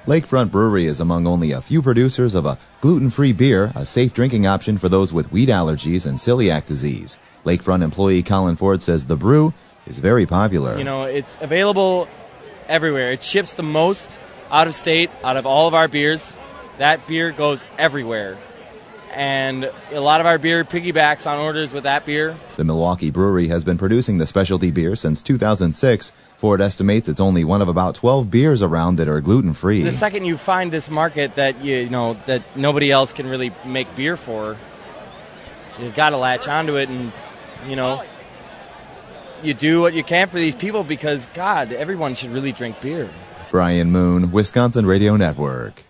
Lakefront Brewery is among only a few producers of a gluten-free beer, a safe drinking option for those with wheat allergies and celiac disease. Lakefront employee Colin Ford says the brew is very popular. You know, it's available everywhere. It ships the most out of state, out of all of our beers. That beer goes everywhere. And a lot of our beer piggybacks on orders with that beer. The Milwaukee Brewery has been producing the specialty beer since 2006. Ford estimates it's only one of about 12 beers around that are gluten-free. The second you find this market that that nobody else can really make beer for, you've got to latch onto it, and you do what you can for these people because, God, everyone should really drink beer. Brian Moon, Wisconsin Radio Network.